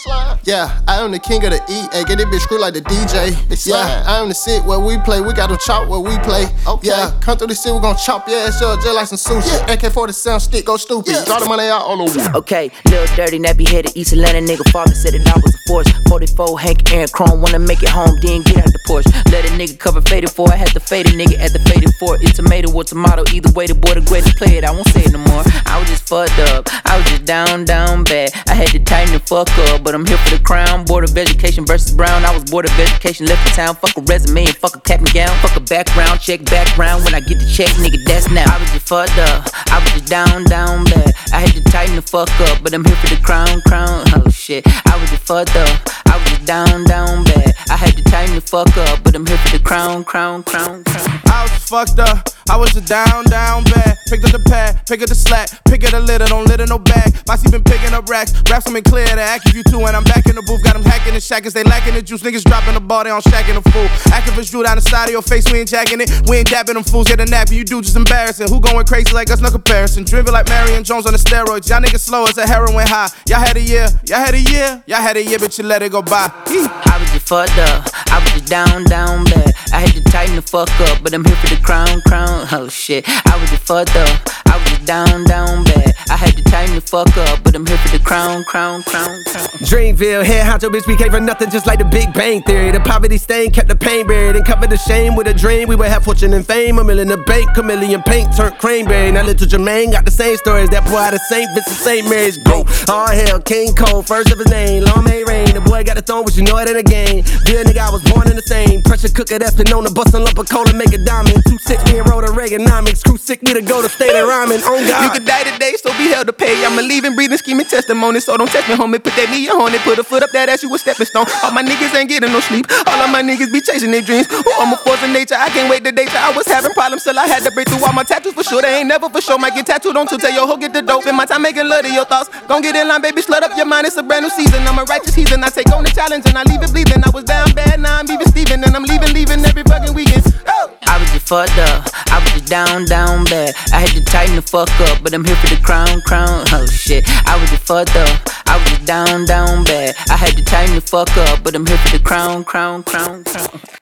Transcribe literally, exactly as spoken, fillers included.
punchline. Yeah, I am the king of the E. Hey, get this bitch screwed like the D J. Yeah, I am the sit where we play. We got them chop where we play. Okay. Yeah, come through the city, we gon' chop your ass up just like some sushi. Yeah. A K forty-seven stick, go stupid. Yeah. Draw the money out all over. Okay, little dirty, nappy headed East Atlanta nigga. Father said that I was a force. forty-four, Hank, Aaron, Chrome. Wanna make it home, then get out the Porsche. Let a nigga cover faded for. I had to fade a nigga at the faded for. It's tomato or tomato. Either way, the boy the greatest play it. I won't say it no more. I was just fucked up. I was just down, down bad. I had to tighten the fuck up, but I'm here for the crown. Board of Education versus Brown. I was board of education, left the town. Fuck a resume and fuck a cap and gown. Fuck a background, check background. When I get the check, nigga, that's now. I was just fucked up. I was just down, down bad. I had to tighten the fuck up, but I'm here for the crown, crown. Oh shit, I was just fucked up. I was just down, down bad. I had to tighten the fuck up, but I'm here for the crown, crown, crown, crown. I was just fucked up. I was just down, down bad. Picked up the pad, pick up the slack, pick up the litter, don't litter no bag. Bossy been picking up racks, raps them in clear to act you two, and I'm back in the booth. Got them hacking the shackers, they lacking the juice. Niggas dropping the ball, they on shacking the fool. Activists drew down the side of your face, we ain't jacking it. We ain't dapping them fools, get a nap, you do just embarrassing. Who going crazy like us, no comparison. Driven like Marion Jones on the steroids. Y'all niggas slow as a heroin high. Y'all had a year, y'all had a year, y'all had a year, but you let it go by. Eee. I was just fucked up, I was just down, down bad. I had to tighten the fuck up, but I'm here for the crown, crown. Oh shit, I was just fucked up, I was just down, down bad. I had to tighten the fuck up, but I'm here for the crown, crown, crown, crown. Dreamville, head honcho, bitch, we came from nothing just like the Big Bang Theory. The poverty stain kept the pain buried and covered the shame with a dream. We would have fortune and fame, a million in the bank, chameleon paint turned cranberry. Now little Jermaine got the same stories, that boy out of Saint Vincent, Saint Mary's go. All hell, King Cole, first of his name, long may rain. The boy got the throne, but you know it ain't a game. Real nigga, I was born in the same. Pressure cooker that's been on the bus and lump of cola, make a diamond. Two six, me and roll the Reaganomics. Screw sick, me to go to state of rhyming. On God. You could die today, so be held to pay. I'm a living, breathing, scheming testimony, so don't test me, homie. Put that knee on it, put a foot up that ass, you a stepping stone. All my niggas ain't getting no sleep. All of my niggas be chasing their dreams. Ooh, I'm a force of nature, I can't wait to date ya. I was having problems till I had to break through all my tattoos for sure. They ain't never for sure. Might get tattooed on to tell your hoe get the dope. Spend my time making love to your thoughts. Gon' get in line, baby, slut up your mind. It's a brand new season. I'm a righteous heathen. I take on the challenge and I leave it bleeding. I was down bad, now I'm even Steven. And I'm leaving, leaving every fucking weekend. Oh. I was just fucked up, I was just down, down bad. I had to tighten the fuck up, but I'm here for the crown, crown. Oh shit, I was just fucked up, I was just down, down bad. I had to tighten the fuck up, but I'm here for the crown, crown, crown, crown.